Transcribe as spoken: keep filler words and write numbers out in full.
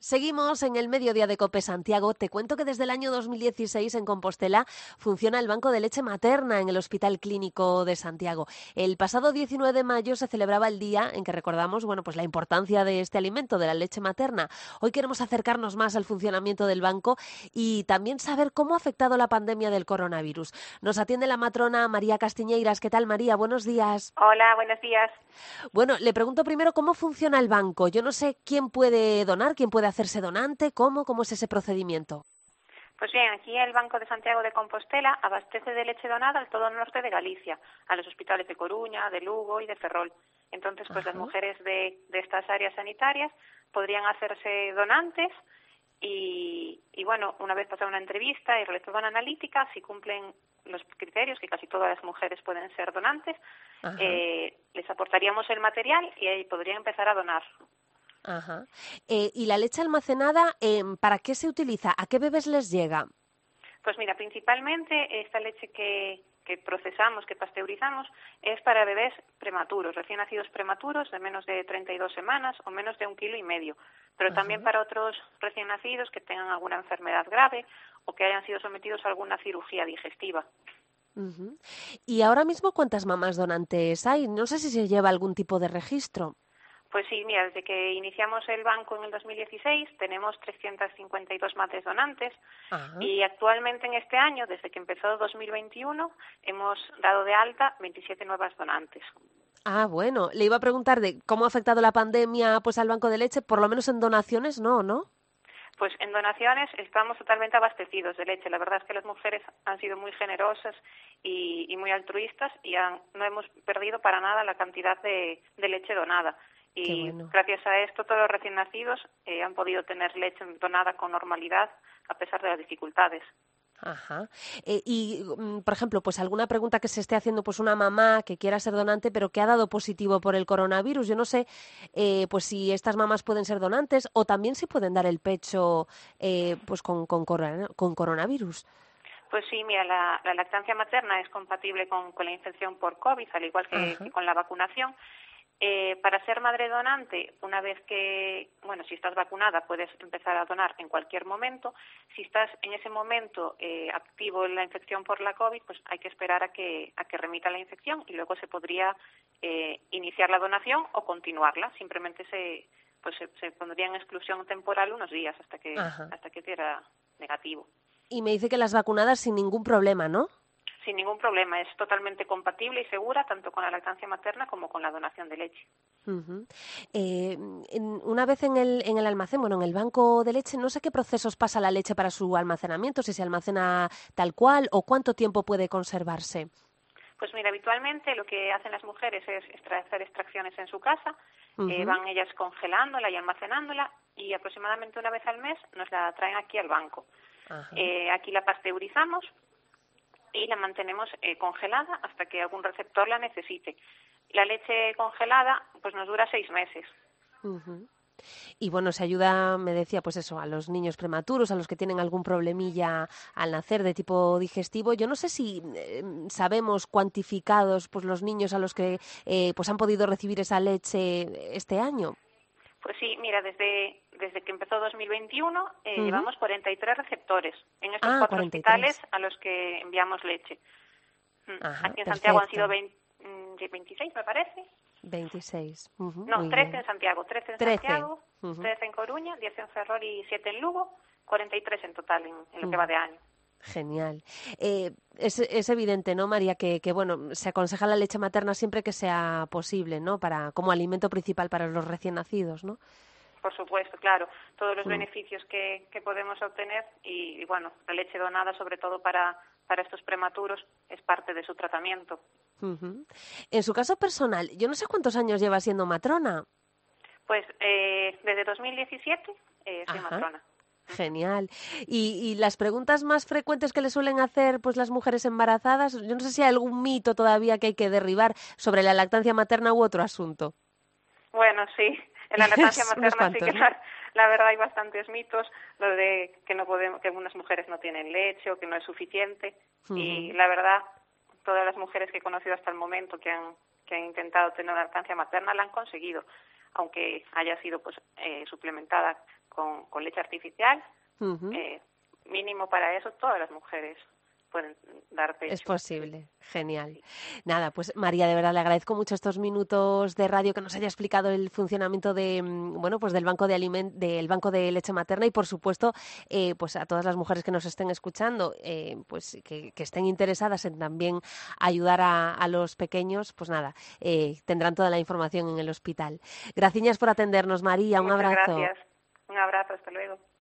Seguimos en el mediodía de COPE Santiago. Te cuento que desde el año dos mil dieciséis en Compostela funciona el banco de leche materna en el Hospital Clínico de Santiago. El pasado diecinueve de mayo se celebraba el día en que recordamos, bueno, pues la importancia de este alimento, de la leche materna. Hoy queremos acercarnos más al funcionamiento del banco y también saber cómo ha afectado la pandemia del coronavirus. Nos atiende la matrona María Castiñeiras. ¿Qué tal, María? Buenos días. Hola, buenos días. Bueno, le pregunto primero cómo funciona el banco. Yo no sé quién puede donar, quién puede hacerse donante, cómo, cómo es ese procedimiento. Pues bien, aquí el Banco de Santiago de Compostela abastece de leche donada al todo el norte de Galicia, a los hospitales de Coruña, de Lugo y de Ferrol. Entonces, pues Ajá. las mujeres de, de estas áreas sanitarias podrían hacerse donantes y, y, bueno, una vez pasada una entrevista y realizada una analítica, si cumplen los criterios, que casi todas las mujeres pueden ser donantes, eh, les aportaríamos el material y ahí podrían empezar a donar. Ajá. Eh, ¿Y la leche almacenada, eh, para qué se utiliza? ¿A qué bebés les llega? Pues mira, principalmente esta leche que, que procesamos, que pasteurizamos, es para bebés prematuros, recién nacidos prematuros de menos de treinta y dos semanas o menos de un kilo y medio, pero Ajá. también para otros recién nacidos que tengan alguna enfermedad grave o que hayan sido sometidos a alguna cirugía digestiva. Uh-huh. ¿Y ahora mismo cuántas mamás donantes hay? No sé si se lleva algún tipo de registro. Pues sí, mira, desde que iniciamos el banco en el dos mil dieciséis tenemos trescientas cincuenta y dos madres donantes. Ajá. Y actualmente en este año, desde que empezó dos mil veintiuno, hemos dado de alta veintisiete nuevas donantes. Ah, bueno, le iba a preguntar de cómo ha afectado la pandemia pues al banco de leche, por lo menos en donaciones no, ¿no? Pues en donaciones estamos totalmente abastecidos de leche. La verdad es que las mujeres han sido muy generosas y, y muy altruistas y han, no hemos perdido para nada la cantidad de, de leche donada. Qué Y bueno. gracias a esto todos los recién nacidos eh, han podido tener leche donada con normalidad a pesar de las dificultades. Ajá. Eh, y, mm, por ejemplo, pues alguna pregunta que se esté haciendo pues una mamá que quiera ser donante pero que ha dado positivo por el coronavirus. Yo no sé eh, pues si estas mamás pueden ser donantes o también si pueden dar el pecho eh, pues con, con, corona- con coronavirus. Pues sí, mira, la, la lactancia materna es compatible con, con la infección por COVID, al igual que, Ajá. que con la vacunación. Eh, para ser madre donante, una vez que, bueno, si estás vacunada puedes empezar a donar en cualquier momento. Si estás en ese momento eh, activo en la infección por la COVID, pues hay que esperar a que, a que remita la infección y luego se podría eh, iniciar la donación o continuarla. Simplemente se, pues se, se pondría en exclusión temporal unos días hasta que, Ajá. hasta que diera negativo. Y me dice que las vacunadas sin ningún problema, ¿no? Sin ningún problema, es totalmente compatible y segura tanto con la lactancia materna como con la donación de leche. Uh-huh. Eh, en, una vez en el, en el almacén, bueno, en el banco de leche, no sé qué procesos pasa la leche para su almacenamiento, si se almacena tal cual o cuánto tiempo puede conservarse. Pues mira, habitualmente lo que hacen las mujeres es extra- hacer extracciones en su casa, eh, Uh-huh. van ellas congelándola y almacenándola y aproximadamente una vez al mes nos la traen aquí al banco. Eh, aquí la pasteurizamos y la mantenemos eh, congelada hasta que algún receptor la necesite. La leche congelada pues nos dura seis meses. Uh-huh. Y bueno, se ayuda, me decía, pues eso, a los niños prematuros, a los que tienen algún problemilla al nacer de tipo digestivo. Yo no sé si eh, sabemos cuantificados pues los niños a los que eh, pues han podido recibir esa leche este año. Pues sí, mira, desde, desde que empezó dos mil veintiuno eh, Uh-huh. llevamos cuarenta y tres receptores en estos Ah, cuatro cuarenta y hospitales tres. a los que enviamos leche. Mm, Ajá, Aquí en Santiago han sido perfecto. veinte, mm, veintiséis, me parece. veintiséis. Uh-huh, No, muy trece bien. en Santiago, trece en trece. Santiago, Uh-huh, trece en Coruña, diez en Ferrol y siete en Lugo, cuarenta y tres en total en, en lo que va uh-huh. de año. Genial. Eh, es, es evidente, ¿no, María, que, que bueno, se aconseja la leche materna siempre que sea posible, ¿no? Para, como alimento principal para los recién nacidos, ¿no? Por supuesto, claro, todos los Mm. beneficios que, que podemos obtener y, y, bueno, la leche donada, sobre todo para, para estos prematuros, es parte de su tratamiento. Uh-huh. En su caso personal, yo no sé cuántos años lleva siendo matrona. Pues eh, desde dos mil diecisiete eh, soy Ajá. matrona. Genial. Y, y las preguntas más frecuentes que le suelen hacer pues las mujeres embarazadas, yo no sé si hay algún mito todavía que hay que derribar sobre la lactancia materna u otro asunto. Bueno, sí, en la lactancia Es unos materna sí que cuantos, ¿no? la, la verdad hay bastantes mitos, lo de que no podemos, que algunas mujeres no tienen leche o que no es suficiente. Y Uh-huh. la verdad, todas las mujeres que he conocido hasta el momento que han que han intentado tener una lactancia materna la han conseguido, aunque haya sido pues eh, suplementada con, con leche artificial, Uh-huh. eh, mínimo para eso todas las mujeres pueden dar pecho. Es posible, genial. Sí. Nada, pues María, de verdad le agradezco mucho estos minutos de radio que nos haya explicado el funcionamiento de, mm, bueno, pues del banco de aliment del banco de leche materna y por supuesto, eh, pues a todas las mujeres que nos estén escuchando, eh, pues que, que estén interesadas en también ayudar a, a los pequeños, pues nada, eh, tendrán toda la información en el hospital. Gracias por atendernos, María, un Muchas abrazo. gracias. Un abrazo, hasta luego.